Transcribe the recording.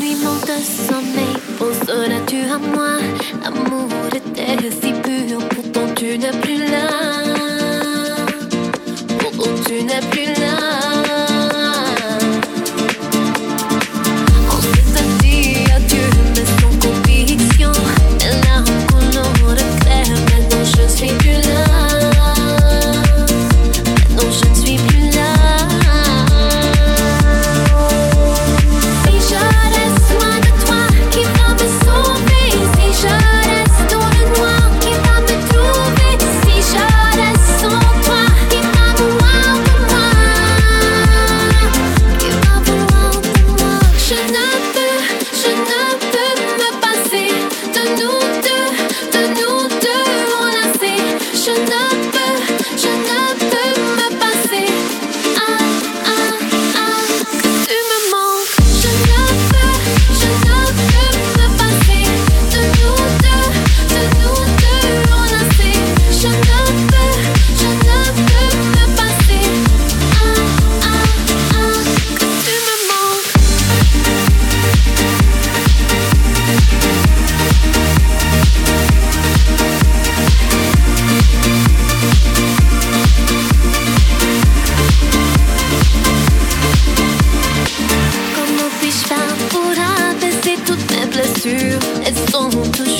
nuit manque de sommeil, penseras-tu à moi? L'amour était si pur, pourtant tu n'es plus là. Pourtant tu n'es plus là. On s'est dit adieu, mais sans conviction. Les larmes coulent de clair, maintenant je suis plus là. Maintenant je ne suis plus là. Elles sont toujours